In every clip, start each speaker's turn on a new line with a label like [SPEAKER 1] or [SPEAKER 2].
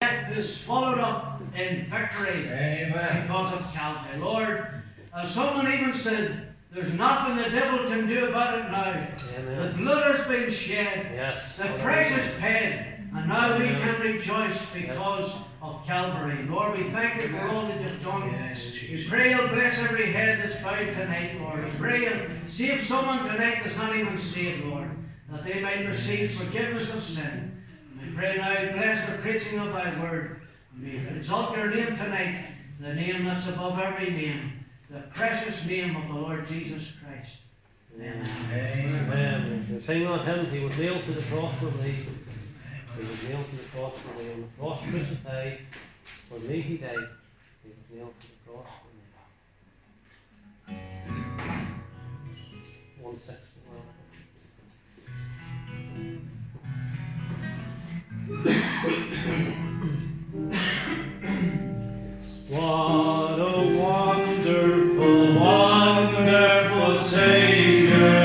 [SPEAKER 1] Death is swallowed up in victory.
[SPEAKER 2] Amen.
[SPEAKER 1] Because of Calvary. Lord, as someone even said, there's nothing the devil can do about it now.
[SPEAKER 3] Amen.
[SPEAKER 1] The blood has been shed.
[SPEAKER 3] Yes.
[SPEAKER 1] The price is paid. And now we can rejoice because of Calvary. Lord, we thank you for all that you've done.
[SPEAKER 2] Yes,
[SPEAKER 1] We
[SPEAKER 2] Jesus.
[SPEAKER 1] pray you'll bless every head that's bowed tonight, Lord. We pray you'll save someone tonight that's not even saved, Lord, that they might receive forgiveness of sin. And we pray now, bless the preaching of thy word. And we exalt your name tonight, the name that's above every name, the precious name of the Lord Jesus Christ. Amen.
[SPEAKER 3] Amen. We sing on him, he was nailed to the cross for me. He was nailed to the cross for me. On the cross crucified, for me he died. He was nailed to the cross for me. 164. What a wonderful, wonderful Savior.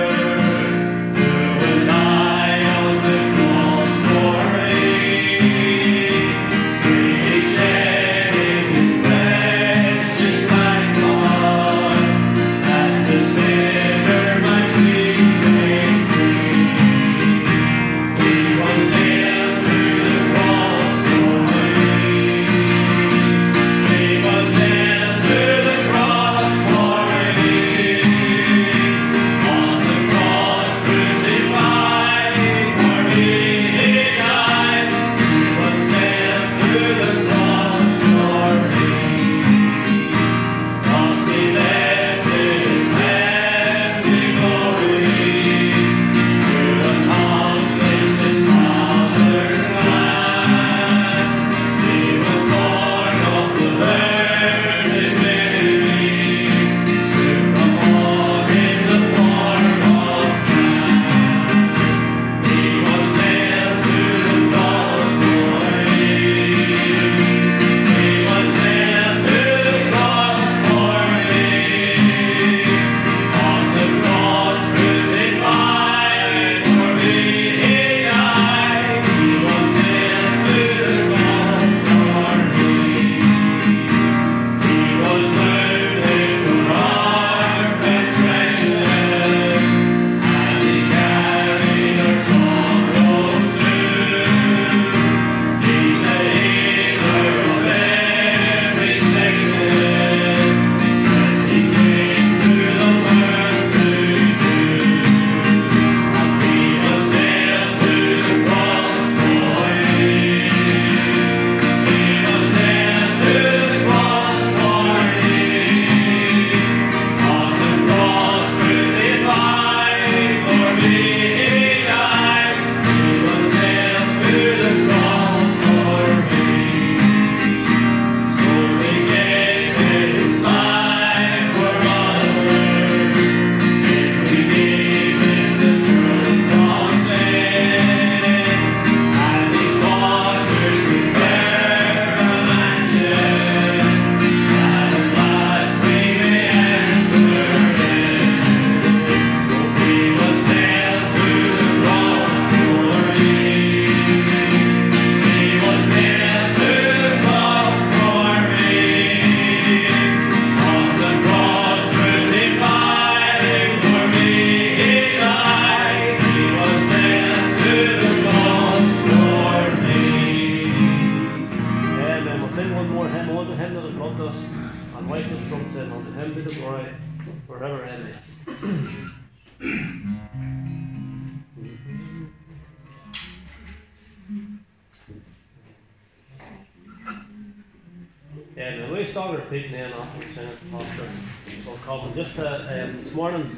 [SPEAKER 3] Just this morning,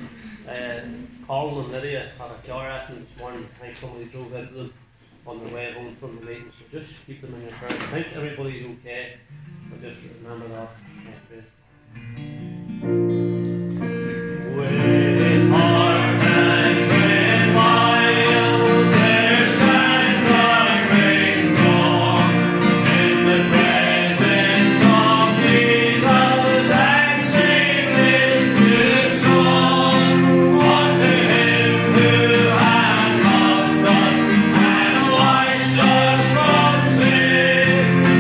[SPEAKER 3] Colin and Lydia had a car accident this morning. I think somebody drove into them on their way home from the meeting, so just keep them in your prayers. I think everybody's okay, but just remember that. That's great. With heart and with wild, there stands a great throng in the presence of Jesus, and sing this good song unto Him who hath loved us and washed us from sin.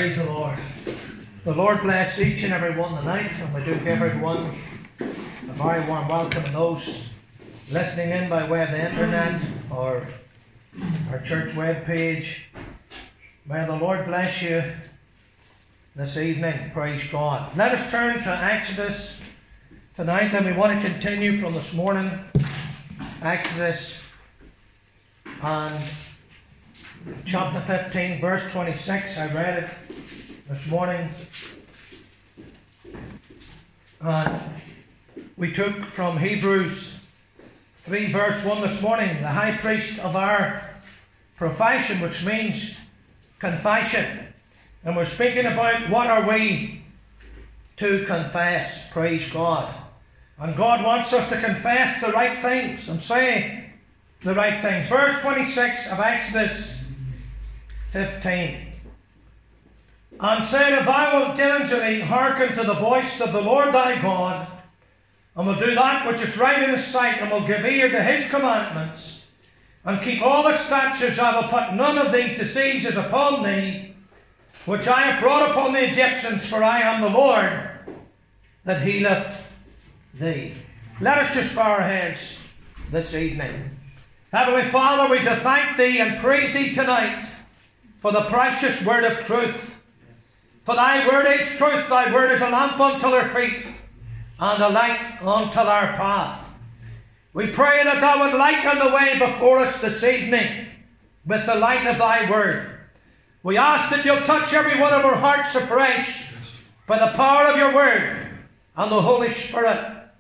[SPEAKER 2] Praise the Lord. The Lord bless each and every one tonight, and we do give everyone a very warm welcome, and those listening in by way of the internet or our church web page. May the Lord bless you this evening. Praise God. Let us turn to Exodus tonight, and we want to continue from this morning. Exodus and chapter 15, verse 26. I read it this morning. And we took from Hebrews 3 verse 1 this morning, the high priest of our profession, which means confession. And we're speaking about what are we to confess. Praise God. And God wants us to confess the right things and say the right things. Verse 26 of Exodus 15. And said, if thou wilt diligently hearken to the voice of the Lord thy God, and will do that which is right in his sight, and will give ear to his commandments, and keep all the statutes, I will put none of these diseases upon thee, which I have brought upon the Egyptians, for I am the Lord that healeth thee. Let us just bow our heads this evening. Heavenly Father, we do thank thee and praise thee tonight for the precious word of truth. For thy word is truth, thy word is a lamp unto our feet, and a light unto our path. We pray that thou would lighten the way before us this evening with the light of thy word. We ask that you'll touch every one of our hearts afresh by the power of your word and the Holy Spirit.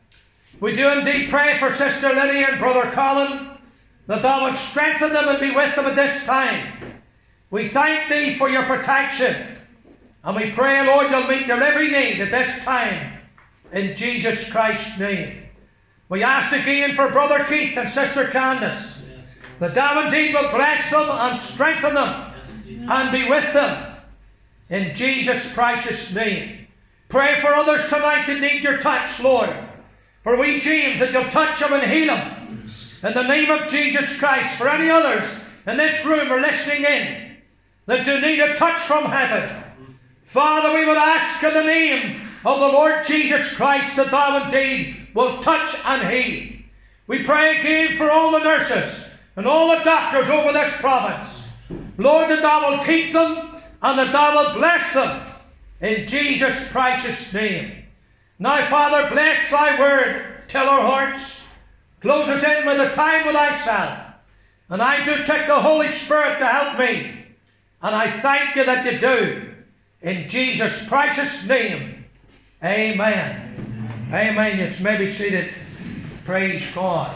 [SPEAKER 2] We do indeed pray for Sister Lydia and Brother Colin, that thou would strengthen them and be with them at this time. We thank thee for your protection, and we pray, Lord, you'll meet their every need at this time, in Jesus Christ's name. We ask again for Brother Keith and Sister Candace, that thou indeed will bless them and strengthen them and be with them, in Jesus' precious name. Pray for others tonight that need your touch, Lord. For we, James, that you'll touch them and heal them, in the name of Jesus Christ. For any others in this room or listening in that do need a touch from heaven, Father, we would ask in the name of the Lord Jesus Christ that thou indeed will touch and heal. We pray again for all the nurses and all the doctors over this province. Lord, that thou will keep them and that thou will bless them, in Jesus' precious name. Now, Father, bless thy word till our hearts. Close us in with a time with thyself. And I do take the Holy Spirit to help me. And I thank you that you do. In Jesus' precious name. Amen. Amen. You may be seated. Praise God.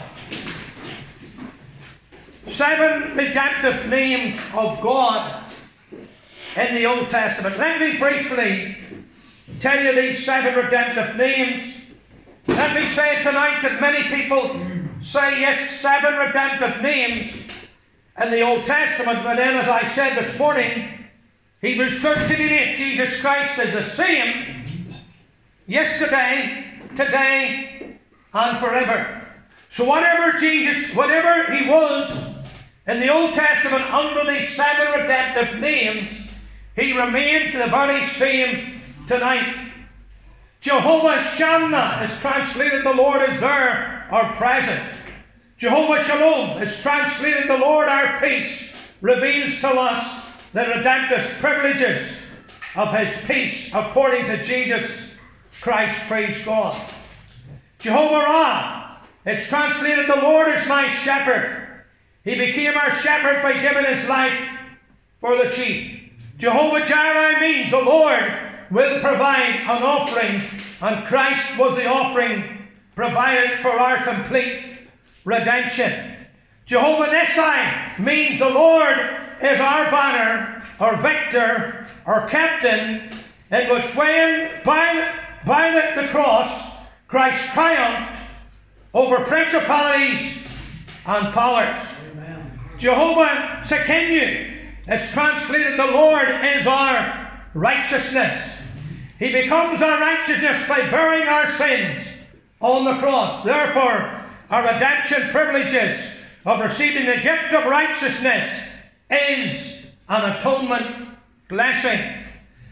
[SPEAKER 2] 7 redemptive names of God in the Old Testament. Let me briefly tell you these 7 redemptive names. Let me say tonight that many people say, yes, 7 redemptive names in the Old Testament, but then, as I said this morning, Hebrews 13:8, Jesus Christ is the same yesterday, today, and forever. So whatever he was in the Old Testament under these 7 redemptive names, he remains the very same tonight. Jehovah Shammah is translated the Lord is there or present. Jehovah Shalom is translated the Lord our peace, reveals to us the redemptive privileges of his peace according to Jesus Christ. Praise God. Jehovah Ra, it's translated the Lord is my shepherd. He became our shepherd by giving his life for the sheep. Jehovah Jireh means the Lord will provide an offering, and Christ was the offering provided for our complete redemption. Jehovah Nissi means the Lord is our banner, our victor, our captain. It was when by the cross Christ triumphed over principalities and powers. Amen. Jehovah Sekenu, it's translated the Lord is our righteousness. He becomes our righteousness by bearing our sins on the cross. Therefore, our redemption privileges of receiving the gift of righteousness is an atonement blessing.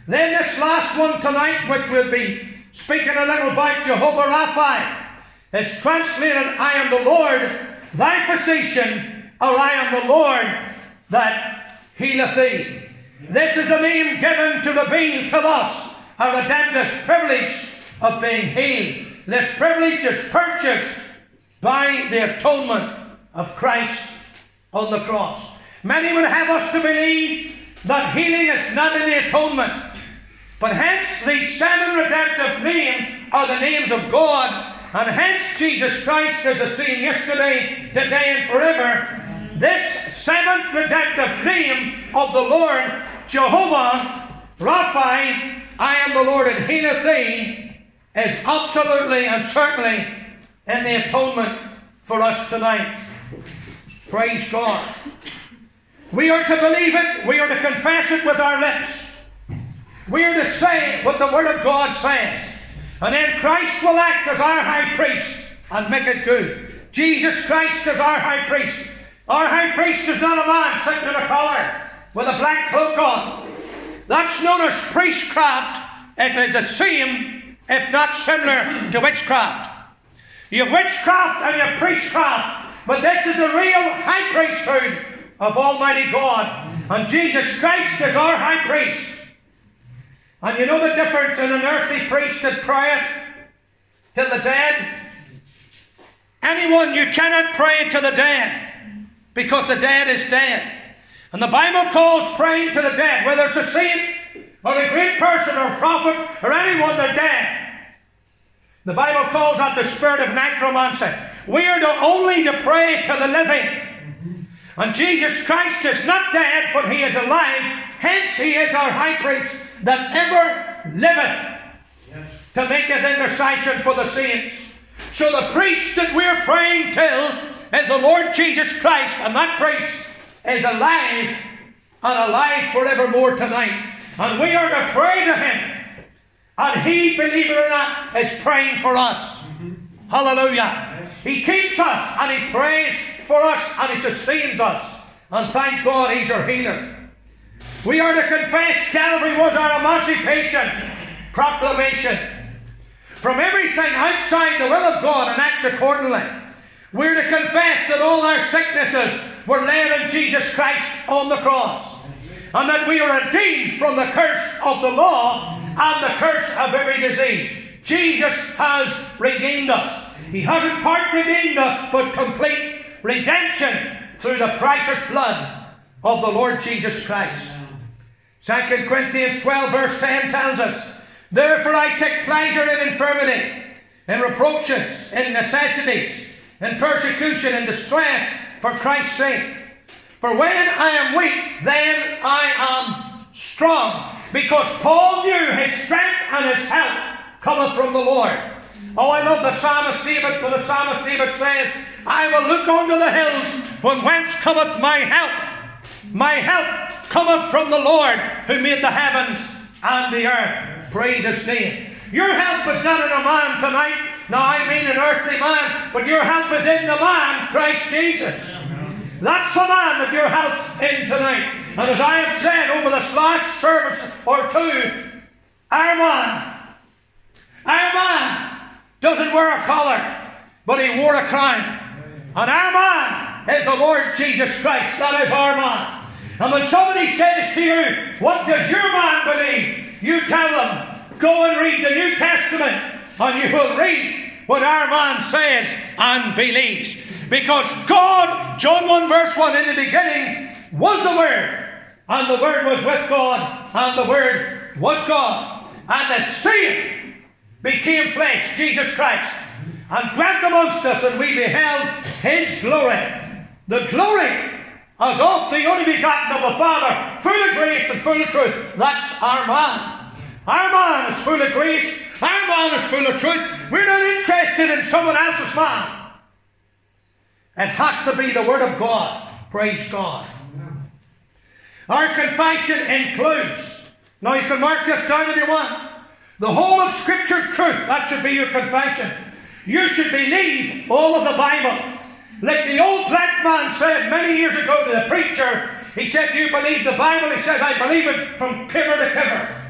[SPEAKER 2] Then this last one tonight, which we'll be speaking a little about, Jehovah Rapha, is translated, I am the Lord, thy physician, or I am the Lord that healeth thee. This is the name given to reveal to us our redemptive privilege of being healed. This privilege is purchased by the atonement of Christ on the cross. Many would have us to believe that healing is not in the atonement. But hence these 7 redemptive names are the names of God. And hence Jesus Christ is the same yesterday, today and forever. This 7th redemptive name of the Lord, Jehovah Rapha, I am the Lord and healeth thee, is absolutely and certainly in the atonement for us tonight. Praise God. We are to believe it. We are to confess it with our lips. We are to say what the Word of God says. And then Christ will act as our high priest and make it good. Jesus Christ is our high priest. Our high priest is not a man sitting in a collar with a black cloak on. That's known as priestcraft. It is the same, if not similar, to witchcraft. You have witchcraft and you have priestcraft, but this is the real high priesthood of Almighty God. And Jesus Christ is our high priest. And you know the difference in an earthly priest that prayeth to the dead? Anyone, you cannot pray to the dead, because the dead is dead. And the Bible calls praying to the dead, whether it's a saint or a great person or a prophet or anyone, they're dead. The Bible calls that the spirit of necromancy. We are only to pray to the living. And Jesus Christ is not dead, but he is alive. Hence he is our high priest that ever liveth to make an intercession for the saints. So the priest that we're praying to is the Lord Jesus Christ, and that priest is alive and alive forevermore tonight. And we are to pray to him. And he, believe it or not, is praying for us. Hallelujah. He keeps us and he prays for us and he sustains us. And thank God he's our healer. We are to confess Calvary was our emancipation proclamation from everything outside the will of God and act accordingly. We're to confess that all our sicknesses were laid in Jesus Christ on the cross, and that we are redeemed from the curse of the law and the curse of every disease. Jesus has redeemed us. He hasn't part redeemed us, but complete redemption through the precious blood of the Lord Jesus Christ. 2 Corinthians 12 verse 10 tells us, therefore I take pleasure in infirmity, in reproaches, in necessities, in persecution, in distress, for Christ's sake. For when I am weak, then I am strong. Because Paul knew his strength and his help cometh from the Lord. Oh, I love the psalmist David, when the psalmist David says, I will look unto the hills, from whence cometh my help. My help cometh from the Lord, who made the heavens and the earth. Praise his name. Your help is not in a man tonight. Now I mean an earthly man, but your help is in the man, Christ Jesus. That's the man that your help's in tonight. And as I have said over this last service or two, our man doesn't wear a collar, but he wore a crown. And our man is the Lord Jesus Christ. That is our man. And when somebody says to you, what does your man believe? You tell them, go and read the New Testament, and you will read what our man says and believes. Because God, John 1 verse 1, in the beginning was the Word, and the Word was with God, and the Word was God. And the same became flesh, Jesus Christ, and dwelt amongst us, and we beheld his glory. The glory as of the only begotten of the Father, full of grace and full of truth. That's our man. Our man is full of grace. Our man is full of truth. We're not interested in someone else's man. It has to be the Word of God. Praise God. Our confession includes, now you can mark this down if you want, the whole of Scripture truth. That should be your confession. You should believe all of the Bible. Like the old black man said many years ago to the preacher, he said, do you believe the Bible? He says, I believe it from cover to cover.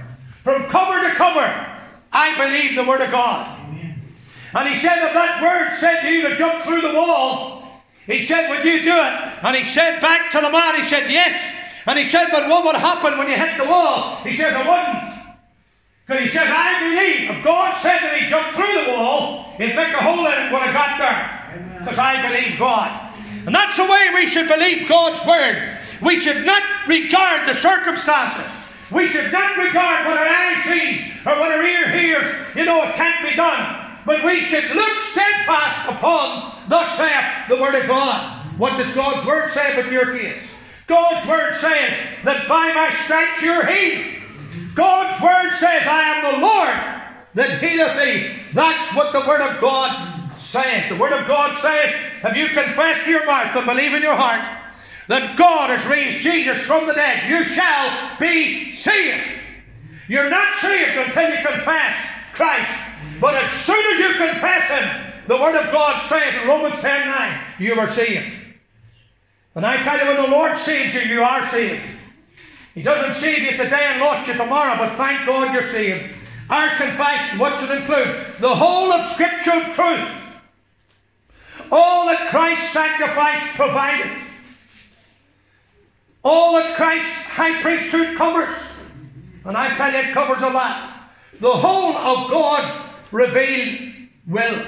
[SPEAKER 2] from cover to cover, I believe the Word of God. And he said, if that word said to you to jump through the wall, he said, would you do it? And he said back to the man, he said, yes. And he said, but what would happen when you hit the wall? He said, I wouldn't. Because he said, I believe if God said that he jumped through the wall, he'd make a hole in it when I got there. Because I believe God. And that's the way we should believe God's Word. We should not regard the circumstances. We should not regard what our eye sees or what our ear hears. You know, it can't be done. But we should look steadfast upon, thus saith the Word of God. What does God's Word say about your case? God's Word says that by my stripes you're healed. God's Word says, I am the Lord that healeth thee. That's what the Word of God says. The Word of God says, if you confess with your mouth and believe in your heart that God has raised Jesus from the dead, you shall be saved. You're not saved until you confess Christ. But as soon as you confess Him, the Word of God says in Romans 10:9, you are saved. And I tell you, when the Lord saves you, you are saved. He doesn't save you today and lost you tomorrow, but thank God you're saved. Our confession, what should include? The whole of scriptural truth. All that Christ's sacrifice provided. All that Christ's high priesthood covers. And I tell you, it covers a lot. The whole of God's revealed will.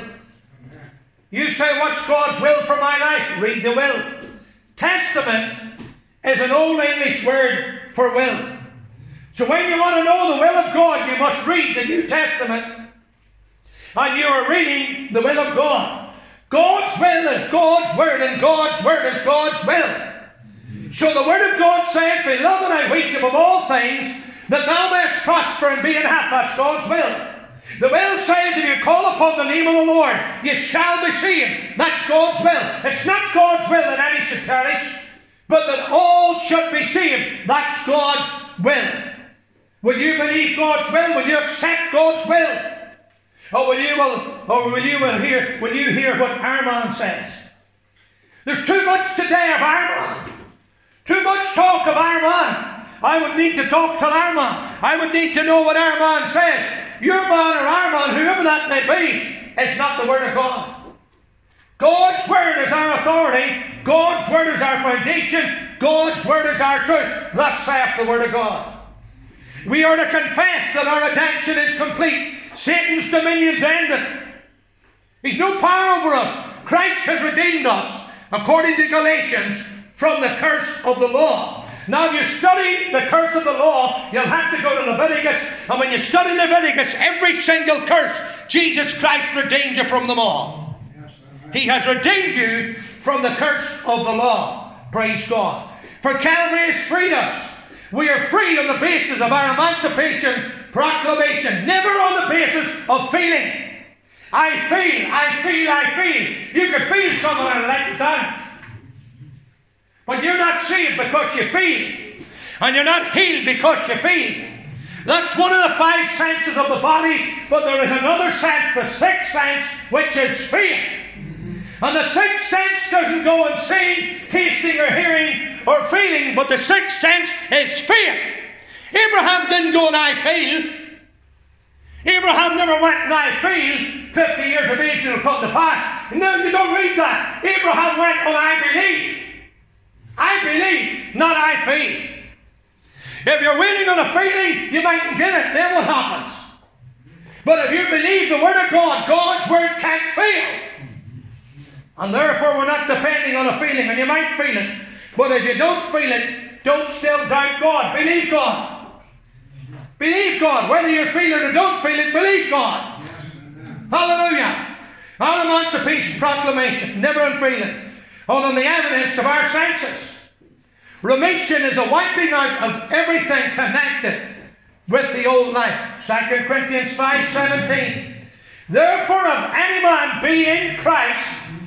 [SPEAKER 2] You say, what's God's will for my life? Read the will. Testament is an old English word for will. So when you want to know the will of God, you must read the New Testament. And you are reading the will of God. God's will is God's Word, and God's Word is God's will. So the Word of God says, beloved, I wish above all things that thou mayest prosper and be in health. That's God's will. The will says, if you call upon the name of the Lord, you shall be saved. That's God's will. It's not God's will that any should perish, but that all should be saved. That's God's will. Will you believe God's will? Will you accept God's will? Or will you hear what Armand says? There's too much today of Armand. Too much talk of Armand. I would need to talk to Armand. I would need to know what Armand says. Your man or Armand, whoever that may be, is not the Word of God. God's Word is our authority. God's Word is our foundation. God's Word is our truth. Thus saith the Word of God. We are to confess that our redemption is complete. Satan's dominion's ended. He's no power over us. Christ has redeemed us, according to Galatians, from the curse of the law. Now, if you study the curse of the law, you'll have to go to Leviticus. And when you study Leviticus, every single curse, Jesus Christ redeemed you from them all. He has redeemed you from the curse of the law. Praise God. For Calvary has freed us. We are free on the basis of our emancipation proclamation. Never on the basis of feeling. I feel. You can feel something and let it down. But you're not saved because you feel. And you're not healed because you feel. That's one of the 5 senses of the body. But there is another sense, the 6th sense, which is faith. And the 6th sense doesn't go and seeing, tasting or hearing or feeling. But the 6th sense is faith. Abraham didn't go and I feel. Abraham never went and I feel. 50 years of age it'll come to pass. No, you don't read that. Abraham went and I believe. I believe, not I feel. If you're waiting on a feeling, you mightn't get it. Then what happens? But if you believe the Word of God, God's Word can't fail. And therefore we're not depending on a feeling. And you might feel it. But if you don't feel it, don't still doubt God. Believe God. Believe God. Whether you feel it or don't feel it, believe God. Hallelujah. Our emancipation proclamation. Never unfailing. On the evidence of our senses. Remission is the wiping out of everything connected with the old life. 2 Corinthians 5:17. Therefore, if any man be in Christ,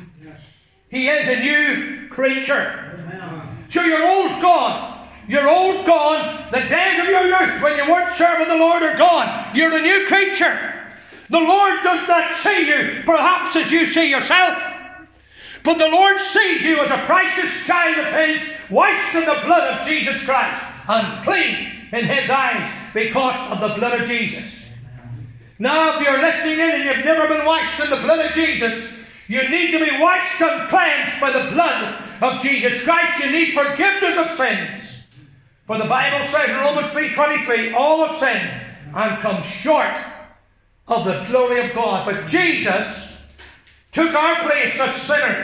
[SPEAKER 2] he is a new creature. So your old's gone. Your old gone. The days of your youth when you weren't serving the Lord are gone. You're a new creature. The Lord does not see you perhaps as you see yourself. But the Lord sees you as a precious child of His, washed in the blood of Jesus Christ, and clean in His eyes. because of the blood of Jesus. Now, if you're listening in and you've never been washed in the blood of Jesus, you need to be washed and cleansed by the blood of Jesus Christ. You need forgiveness of sins. For the Bible says in Romans 3:23, all have sinned and come short of the glory of God. But Jesus took our place as sinners.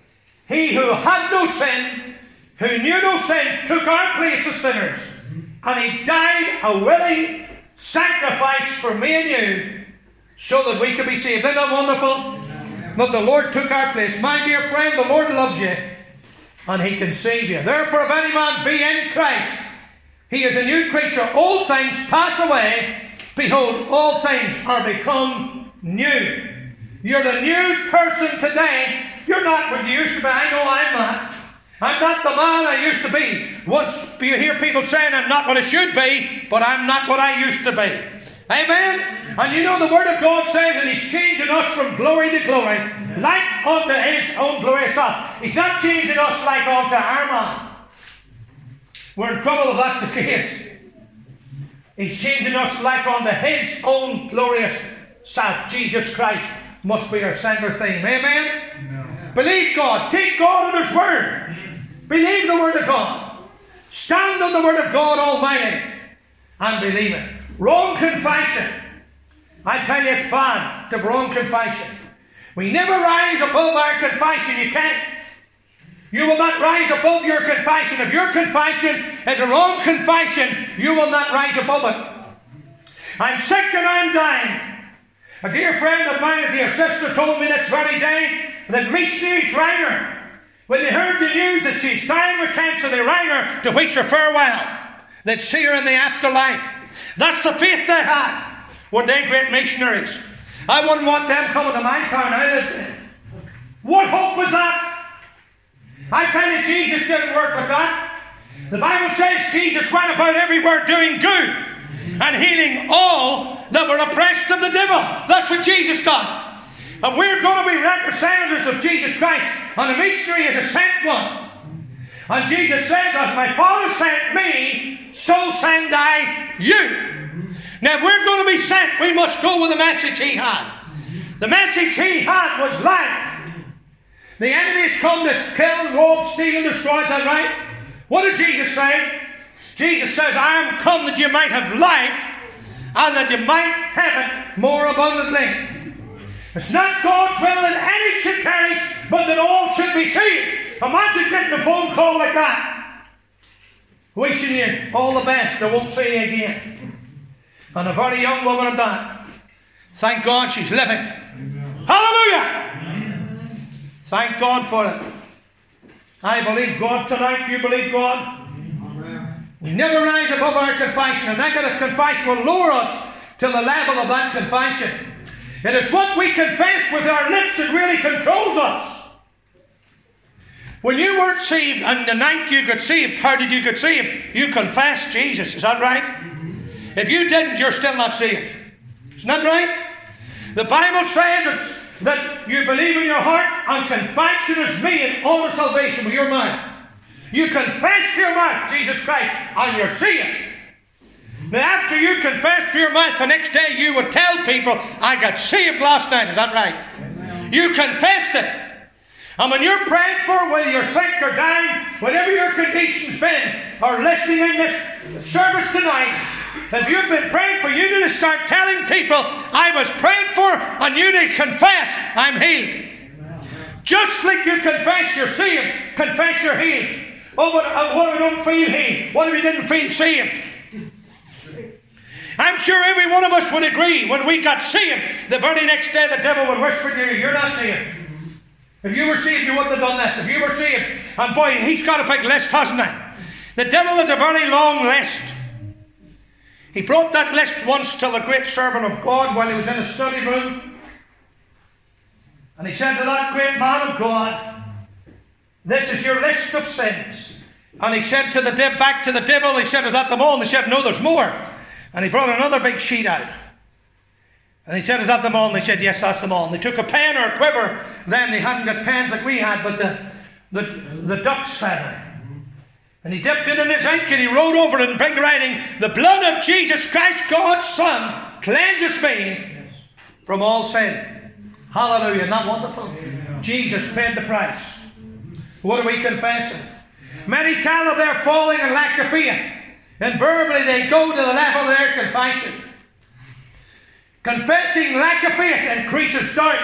[SPEAKER 2] He who had no sin, who knew no sin, took our place as sinners. And He died a willing sacrifice for me and you so that we could be saved. Isn't that wonderful? But the Lord took our place. My dear friend, the Lord loves you and He can save you. Therefore, if any man be in Christ, he is a new creature. Old things pass away. Behold, all things are become new. You're the new person today. You're not what you used to be. I know I'm not. I'm not the man I used to be. Once you hear people saying I'm not what I should be, but I'm not what I used to be. Amen? And you know the Word of God says that He's changing us from glory to glory, like unto His own glorious self. He's not changing us like unto our man. We're in trouble if that's the case. He's changing us like unto His own glorious self. Jesus Christ must be our centre theme. Amen? No. Believe God. Take God at His Word. Believe the Word of God. Stand on the Word of God Almighty and believe it. Wrong confession. I tell you, it's bad to wrong confession. We never rise above our confession. You can't. You will not rise above your confession. If your confession is a wrong confession, you will not rise above it. I'm sick and I'm dying. A dear friend of mine, a dear sister, told me this very day that Reese News rang her. When they heard the news that she's dying with cancer, they rang her to wish her farewell. They'd see her in the afterlife. That's the faith they had. Were they great missionaries? I wouldn't want them coming to my town I lived in. What hope was that? I tell you, Jesus didn't work with that. The Bible says Jesus went about everywhere doing good and healing all that were oppressed of the devil. That's what Jesus done. And we're going to be representatives of Jesus Christ. And a missionary is a sent one. And Jesus says, as my Father sent me, so send I you. Now, if we're going to be sent, we must go with the message He had. The message He had was life. The enemy has come to kill, rob, steal, and destroy. Is that right? What did Jesus say? Jesus says, I am come that you might have life, and that you might have it more abundantly. It's not God's will that any should perish, but that all should be saved. Imagine getting a phone call like that. Wishing you all the best, I won't see you again. And a very young woman at that. Thank God she's living. Amen. Hallelujah! Amen. Thank God for it. I believe God tonight. You believe God? Amen. We never rise above our confession. A negative confession will lower us to the level of that confession. It is what we confess with our lips that really controls us. When you weren't saved and the night you got saved, how did you get saved? You confessed Jesus. Is that right? If you didn't, you're still not saved. Isn't that right? The Bible says that you believe in your heart and confession is made unto salvation with your mouth. You confess your mouth, Jesus Christ, and you're saved. Now after you confess to your mouth, the next day you would tell people, I got saved last night. Is that right? Amen. You confessed it. And when you're praying for, whether you're sick or dying, whatever your condition's been, or listening in this service tonight, if you've been praying for, you need to start telling people, I was praying for, and you need to confess, I'm healed. Just like you confess you're saved, confess you're healed. Oh, what if I don't feel healed? What if you didn't feel saved? I'm sure every one of us would agree when we got saved, the very next day the devil would whisper to you, you're not saved. If you were saved, you wouldn't have done this. If you were saved, and boy, he's got a big list, hasn't he? The devil has a very long list. He brought that list once to the great servant of God while he was in his study room. And he said to that great man of God, this is your list of sins. And he said to back to the devil, he said, is that them all? And they said, no, there's more. And he brought another big sheet out. And he said, is that them all? And they said, yes, that's them all. And they took a pen or a quiver. Then they hadn't got pens like we had, but the duck's feather. And he dipped it in his ink and he wrote over it in big writing, "The blood of Jesus Christ, God's Son, cleanses me from all sin." Hallelujah. Isn't that wonderful? Jesus paid the price. What are we confessing? Many tell of their falling and lack of faith. Invariably they go to the level of their confession. Confessing lack of faith increases doubt.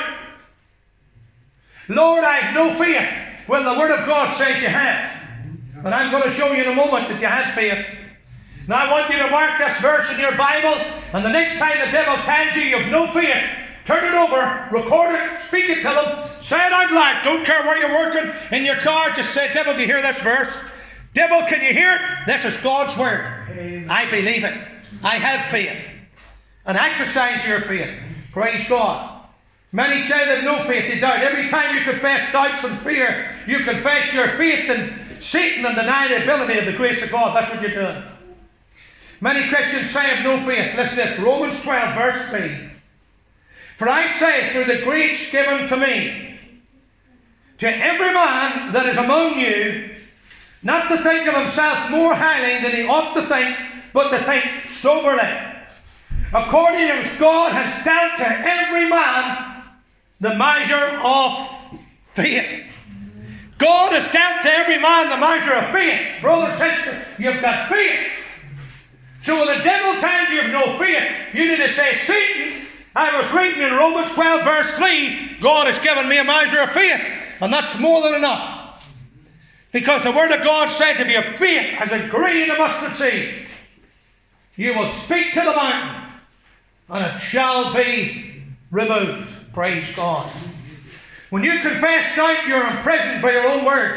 [SPEAKER 2] Lord, I have no faith. Well, the Word of God says you have. And I'm going to show you in a moment that you have faith. Now I want you to mark this verse in your Bible, and the next time the devil tells you have no faith, turn it over, record it, speak it to them, say it out loud. Don't care where you're working, in your car, just say, "Devil, do you hear this verse? Devil, can you hear it? This is God's Word. I believe it. I have faith." And exercise your faith. Praise God. Many say they have no faith, they doubt. Every time you confess doubts and fear, you confess your faith in Satan and deny the ability of the grace of God. That's what you're doing. Many Christians say I have no faith. Listen to this, Romans 12 verse 3. "For I say, through the grace given to me, to every man that is among you, not to think of himself more highly than he ought to think, but to think soberly, according as God has dealt to every man the measure of faith." God has dealt to every man the measure of faith. Brother and sister, you've got faith. So when the devil tells you have no faith, you need to say, "Satan, I was reading in Romans 12 verse 3, God has given me a measure of faith." And that's more than enough. Because the Word of God says if you have faith as a grain of mustard seed, you will speak to the mountain and it shall be removed. Praise God. When you confess doubt, you're imprisoned by your own words.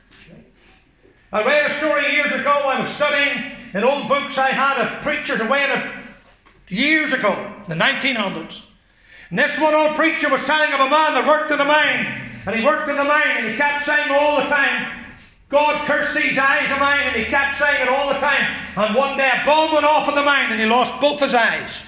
[SPEAKER 2] I read a story years ago. I was studying in old books I had of preachers away in it years ago, the 1900s. And this one old preacher was telling of a man that worked in a mine. And he worked in the mine and he kept saying all the time, "God curse these eyes of mine," and he kept saying it all the time. And one day a bomb went off in the mine and he lost both his eyes.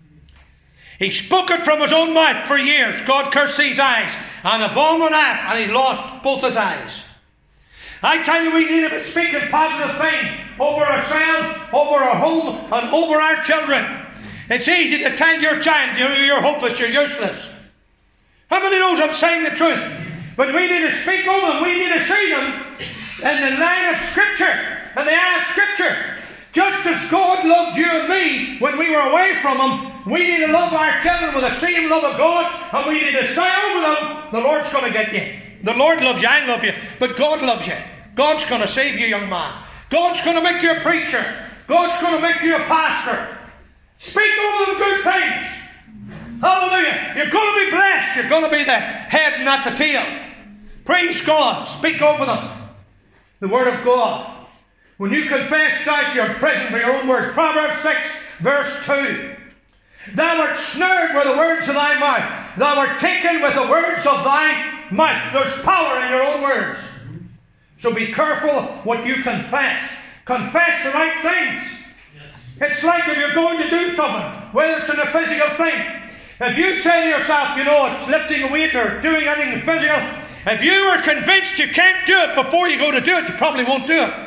[SPEAKER 2] He spoke it from his own mouth for years, "God curse these eyes." And a bomb went off and he lost both his eyes. I tell you, we need to be speaking positive things over ourselves, over our home, and over our children. It's easy to tell your child, "You're hopeless, you're useless." How many knows I'm saying the truth? But we need to speak over them. We need to see them in the line of Scripture, in the eye of Scripture. Just as God loved you and me when we were away from Him, we need to love our children with the same love of God, and we need to say over them, "The Lord's going to get you. The Lord loves you, I love you, but God loves you. God's going to save you, young man. God's going to make you a preacher. God's going to make you a pastor." Speak over them good things. Hallelujah. You're going to be blessed. You're going to be the head and not the tail. Praise God. Speak over them the Word of God. When you confess doubt, you're imprisoned by your own words. Proverbs 6 verse 2. "Thou art snared with the words of thy mouth. Thou art taken with the words of thy mouth." There's power in your own words. So be careful what you confess. Confess the right things. It's like if you're going to do something, whether it's in a physical thing. If you say to yourself, it's lifting a weight or doing anything physical, if you are convinced you can't do it before you go to do it, you probably won't do it.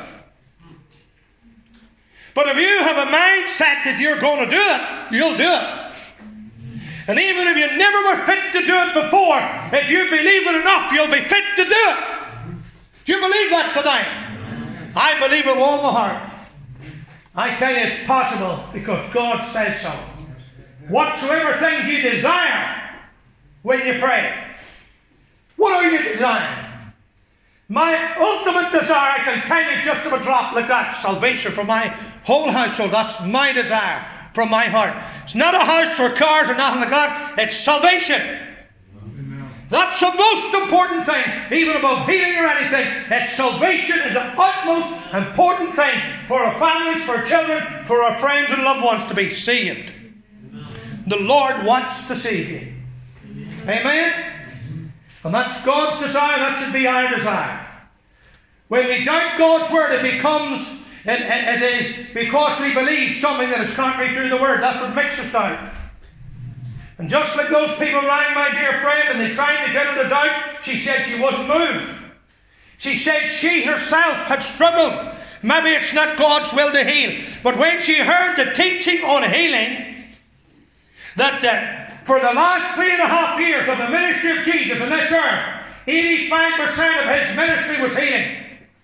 [SPEAKER 2] But if you have a mindset that you're going to do it, you'll do it. And even if you never were fit to do it before, if you believe it enough, you'll be fit to do it. Do you believe that tonight? I believe it with all my heart. I tell you it's possible because God says so. Whatsoever things you desire when you pray. What are you desiring? My ultimate desire, I can tell you just of a drop like that, salvation for my whole household. That's my desire from my heart. It's not a house or cars or nothing like that. It's salvation. That's the most important thing, even above healing or anything. It's salvation is the utmost important thing for our families, for our children, for our friends and loved ones to be saved. The Lord wants to save you. Amen? And that's God's desire. That should be our desire. When we doubt God's Word, it is because we believe something that is contrary to the Word. That's what makes us doubt. And just like those people rang my dear friend and they tried to get her to doubt, she said she wasn't moved. She said she herself had struggled maybe it's not God's will to heal. But when she heard the teaching on healing, that for the last 3.5 years of the ministry of Jesus on this earth, 85% of his ministry was healing.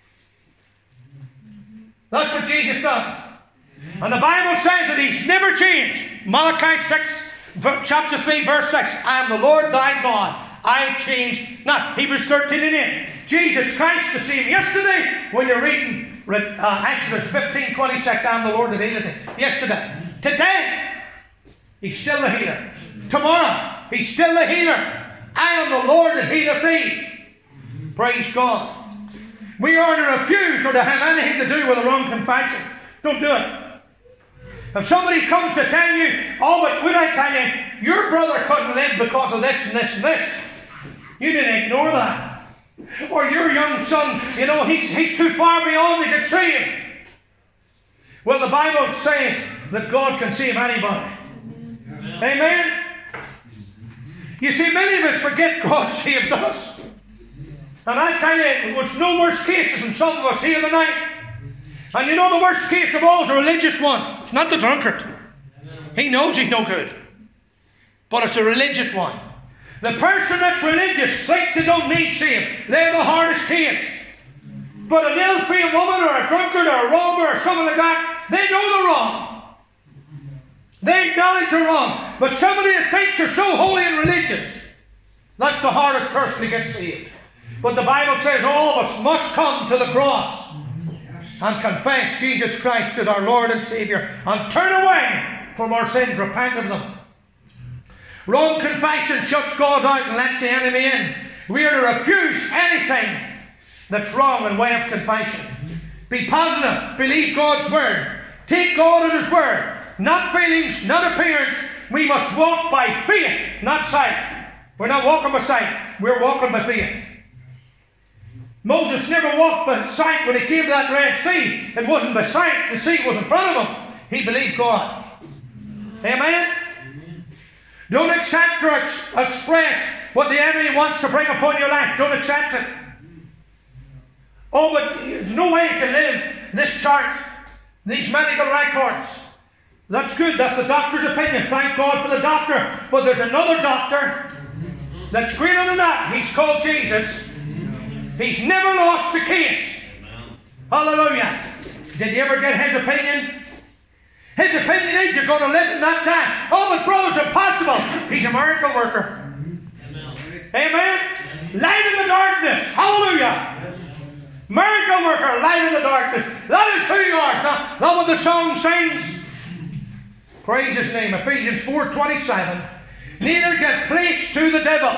[SPEAKER 2] That's what Jesus done. And the Bible says that he's never changed. Malachi 6, chapter 3, verse 6. I am the Lord thy God. I change not. Hebrews 13:8. Jesus Christ the same yesterday when you're reading Exodus 15:26. I am the Lord that healeth thee. Yesterday. Today, he's still the healer. Tomorrow, he's still the healer. I am the Lord that healeth thee. Praise God. We are to refuse or to have anything to do with the wrong confession. Don't do it. If somebody comes to tell you, oh, but would I tell you, your brother couldn't live because of this and this and this, you need to ignore that. Or your young son, he's too far beyond to get saved. Well, the Bible says that God can save anybody. Amen? You see, many of us forget God saved us. And I tell you, it was no worse cases than some of us here tonight. And you know the worst case of all is a religious one. It's not the drunkard. He knows he's no good. But it's a religious one. The person that's religious thinks they don't need saved. They're the hardest case. But an ill-fed woman or a drunkard or a robber or someone like that, they know they're wrong. They acknowledge they're wrong. But somebody that thinks they're so holy and religious, that's the hardest person to get saved. But the Bible says all of us must come to the cross and confess Jesus Christ as our Lord and Saviour and turn away from our sins, repent of them. Wrong confession shuts God out and lets the enemy in. We are to refuse anything that's wrong in way of confession. Be positive. Believe God's word. Take God at his word. Not feelings, not appearance. We must walk by faith, not sight. We're not walking by sight. We're walking by faith. Moses never walked by sight when he came to that Red Sea. It wasn't by sight. The sea was in front of him. He believed God. Amen? Don't accept or express what the enemy wants to bring upon your life. Don't accept it. Oh, but there's no way you can live this chart, these medical records. That's good. That's the doctor's opinion. Thank God for the doctor. But there's another doctor that's greater than that. He's called Jesus. He's never lost a case. Hallelujah. Did you ever get his opinion? His opinion is you're going to live in that time. Oh, but brother, it's impossible. He's a miracle worker. Amen. Light in the darkness. Hallelujah. Miracle worker, light in the darkness. That is who you are. It's not what the song sings. Praise his name. Ephesians 4:27. Neither get place to the devil.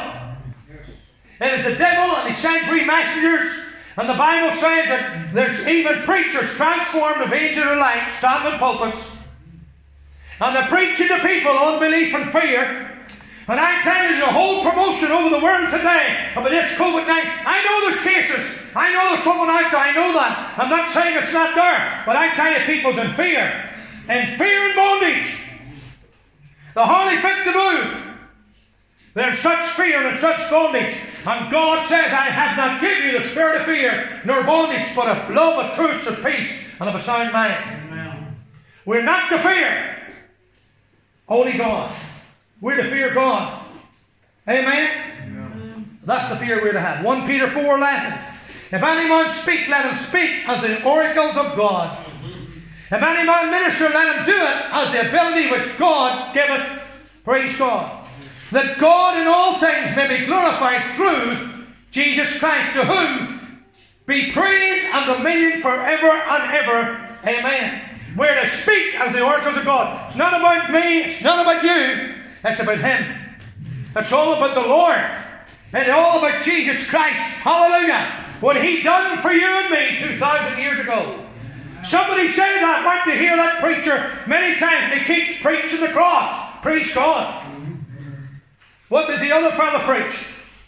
[SPEAKER 2] It is the devil, and he sends we messengers. And the Bible says that there's even preachers transformed of angels of light, standing in pulpits. And they're preaching to people unbelief and fear. And I tell you, there's a whole promotion over the world today about this COVID-19. I know there's cases. I know there's someone out there. I know that. I'm not saying it's not there. But I tell you, people's in fear. In fear and bondage. They're hardly fit to move. They're in such fear and in such bondage. And God says, I have not given you the spirit of fear, nor bondage, but of love, of truth, of peace, and of a sound mind. Amen. We're not to fear. Only God. We're to fear God. Amen? Amen. That's the fear we're to have. 1 Peter 4:11. If any man speak, let him speak as the oracles of God. If any man minister, let him do it as the ability which God giveth. Praise God. That God in all things may be glorified through Jesus Christ, to whom be praise and dominion forever and ever. Amen. We're to speak as the oracles of God. It's not about me. It's not about you. It's about Him. It's all about the Lord. It's all about Jesus Christ. Hallelujah. What He done for you and me 2,000 years ago. Somebody said that. I went to hear that preacher many times. He keeps preaching the cross. Praise God. What does the other fellow preach?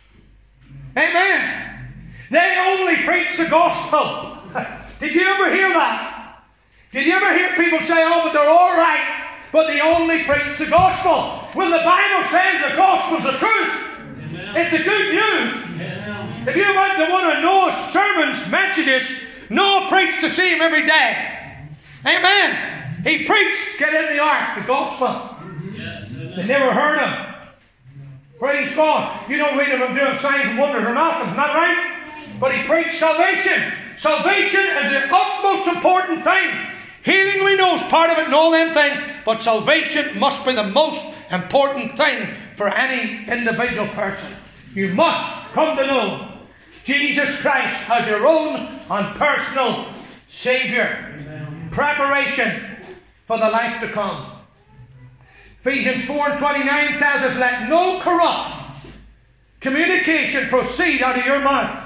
[SPEAKER 2] Amen. They only preach the gospel. Did you ever hear that? Did you ever hear people say, oh, but they're all right, but they only preach the gospel? Well, the Bible says the gospel's the truth. Amen. It's the good news. Amen. If you went to one of Noah's sermons, Methodists, Noah preached to see him every day. Amen. He preached, get in the ark, the gospel.
[SPEAKER 3] Yes,
[SPEAKER 2] They never heard him. Praise God. You don't read of him doing signs and wonders or nothing, isn't that right? But he preached salvation. Salvation is the utmost important thing. Healing, we know, is part of it and all them things. But salvation must be the most important thing for any individual person. You must come to know Jesus Christ as your own and personal Saviour. Preparation for the life to come. Ephesians 4:29 tells us, let no corrupt communication proceed out of your mouth,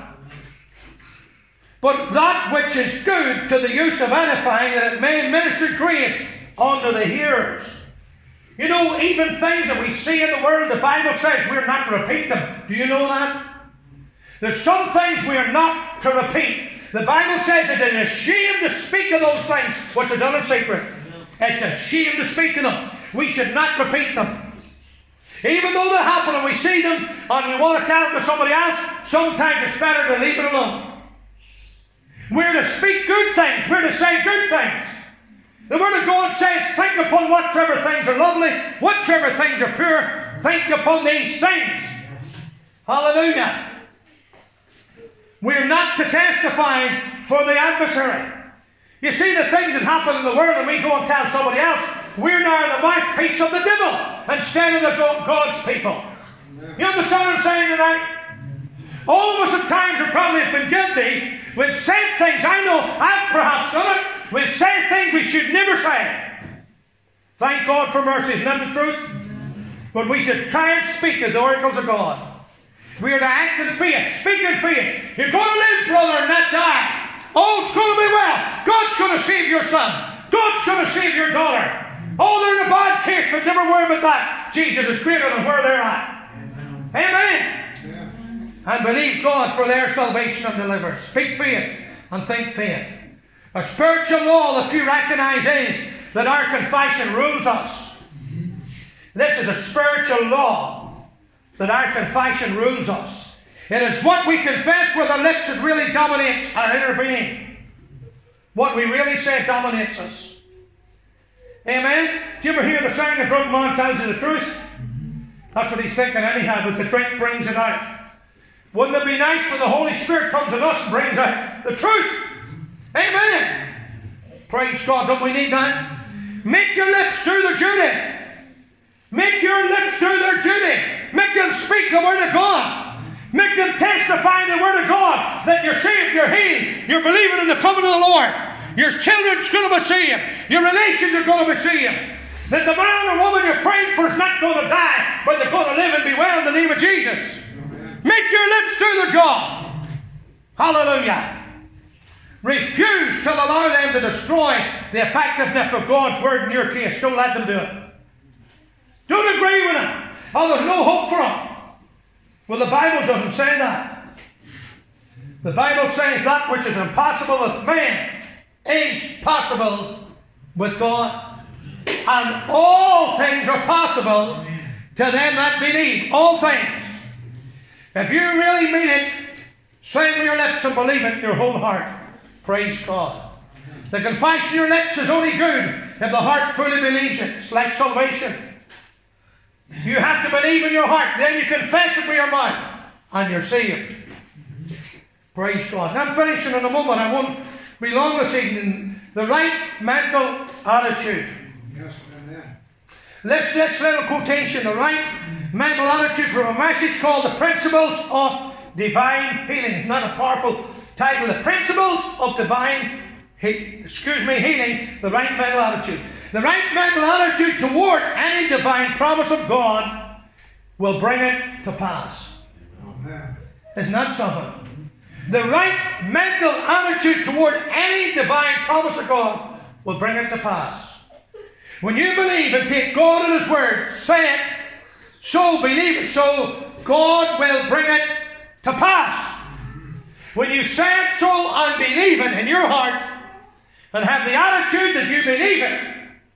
[SPEAKER 2] but that which is good to the use of edifying, that it may minister grace unto the hearers. You know, even things that we see in the Word, the Bible says we're not to repeat them. Do you know that? There's some things we are not to repeat. The Bible says it is a shame to speak of those things which are done in secret. It's a shame to speak of them. We should not repeat them. Even though they happen and we see them and we want to tell it to somebody else, sometimes it's better to leave it alone. We're to speak good things. We're to say good things. The Word of God says, think upon whatsoever things are lovely, whatsoever things are pure, think upon these things. Hallelujah. We're not to testify for the adversary. You see the things that happen in the world and we go and tell somebody else, we're now the mouthpiece of the devil instead of the God's people. You understand what I'm saying tonight? All of us at times have probably been guilty. We've said things, I know I've perhaps done it, we've said things we should never say. Thank God for mercy, isn't that the truth? But we should try and speak as the oracles of God. We are to act in faith, speak in faith. You're going to live, brother, and not die. Oh, it's going to be well. God's going to save your son. God's going to save your daughter. Oh, they're in a bad case, but never worry about that. Jesus is greater than where they're at. Amen. And believe God for their salvation and deliverance. Speak faith and think faith. A spiritual law that few recognize is that our confession rules us. This is a spiritual law that our confession rules us. It is what we confess with our lips that really dominates our inner being. What we really say dominates us. Amen? Do you ever hear the saying, a drunk man tells you the truth? That's what he's thinking anyhow, but the drink brings it out. Wouldn't it be nice when the Holy Spirit comes in us and brings out the truth? Amen. Praise God. Don't we need that? Make your lips do their duty. Make your lips do their duty. Make them speak the Word of God. Make them testify the Word of God that you're saved, you're healed, you're believing in the coming of the Lord. Your children's going to be saved. Your relations are going to be saved. That the man or woman you're praying for is not going to die, but they're going to live and be well in the name of Jesus. Make your lips do their job. Hallelujah. Refuse to allow them to destroy the effectiveness of God's Word in your case. Don't let them do it. Don't agree with them. Oh, there's no hope for them. Well, the Bible doesn't say that. The Bible says that which is impossible with man is possible with God. And all things are possible to them that believe. All things. If you really mean it, say with your lips and believe it in your whole heart. Praise God. The confession of your lips is only good if the heart fully believes it. It's like salvation. You have to believe in your heart, then you confess it with your mouth, and you're saved. Praise God. I'm finishing in a moment. I won't be long this evening. The right mental attitude.
[SPEAKER 4] Yes, amen.
[SPEAKER 2] This little quotation, the right mental attitude, from a message called The Principles of Divine Healing. It's not a powerful title. The Principles of Divine Healing, the right mental attitude. The right mental attitude toward any divine promise of God will bring it to pass.
[SPEAKER 4] Amen.
[SPEAKER 2] Isn't that something? The right mental attitude toward any divine promise of God will bring it to pass. When you believe and take God at His word, say it, so believe it, so God will bring it to pass. When you say it so and believe it in your heart, and have the attitude that you believe it,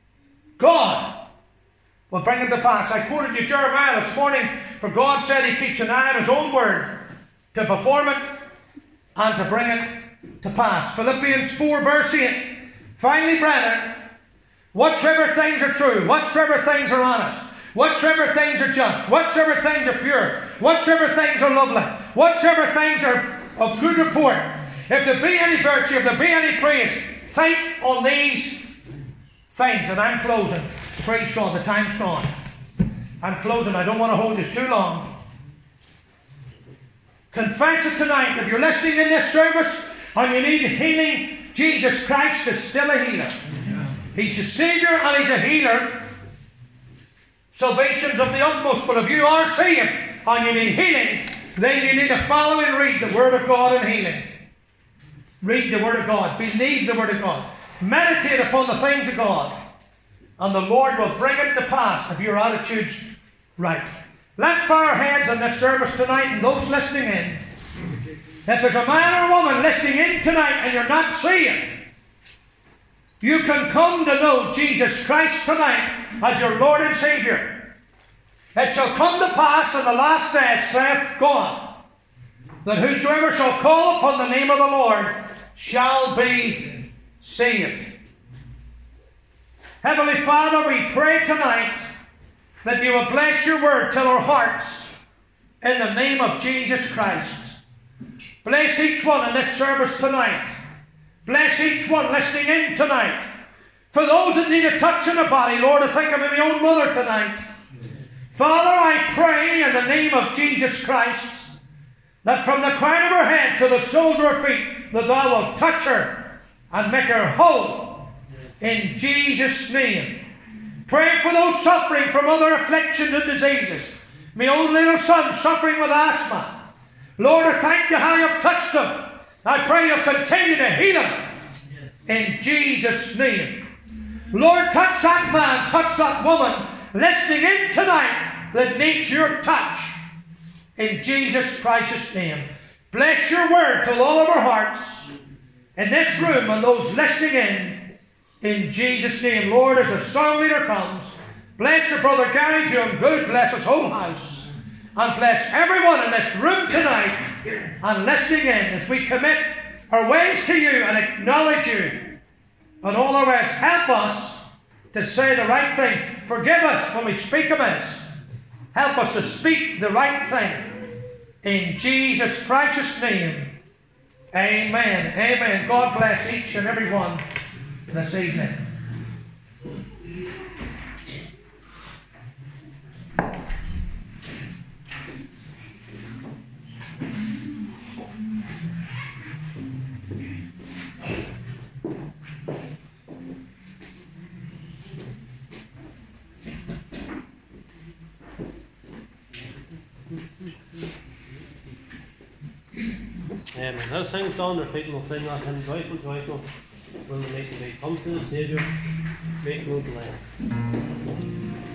[SPEAKER 2] God will bring it to pass. I quoted you Jeremiah this morning, for God said He keeps an eye on His own word to perform it and to bring it to pass. Philippians 4 verse 8. Finally, brethren, whatsoever things are true, whatsoever things are honest, whatsoever things are just, whatsoever things are pure, whatsoever things are lovely, whatsoever things are of good report, if there be any virtue, if there be any praise, think on these things. And I'm closing. Praise God, the time's gone. I'm closing. I don't want to hold this too long. Confess it tonight. If you're listening in this service and you need healing, Jesus Christ is still a healer. He's a Saviour and He's a healer. Salvation's of the utmost. But if you are saved and you need healing, then you need to follow and read the Word of God in healing. Read the Word of God. Believe the Word of God. Meditate upon the things of God. And the Lord will bring it to pass if your attitude's right. Let's bow our heads in this service tonight, and those listening in. If there's a man or woman listening in tonight and you're not saved, you can come to know Jesus Christ tonight as your Lord and Saviour. It shall come to pass in the last days, saith God, that whosoever shall call upon the name of the Lord shall be saved. Heavenly Father, we pray tonight that you will bless your word to our hearts in the name of Jesus Christ. Bless each one in this service tonight. Bless each one listening in tonight. For those that need a touch in the body, Lord, I think of my own mother tonight. Father, I pray in the name of Jesus Christ that from the crown of her head to the soles of her feet, that thou wilt touch her and make her whole in Jesus' name. Pray for those suffering from other afflictions and diseases. My own little son suffering with asthma. Lord, I thank you how you've touched him. I pray you'll continue to heal him in Jesus' name. Lord, touch that man, touch that woman listening in tonight that needs your touch in Jesus' precious name. Bless your word to all of our hearts in this room and those listening in Jesus' name. Lord, as the song leader comes, bless your brother Gary, do him good, bless his whole house, and bless everyone in this room tonight and listening in as we commit our ways to you and acknowledge you and all our ways. Help us to say the right things. Forgive us when we speak amiss. Help us to speak the right thing. In Jesus' precious name, amen. Amen. God bless each and every one this evening.
[SPEAKER 3] Now sing on their feet and we'll sing that hymn, joyful, joyful, will the making be. Come to the Saviour, make no delay.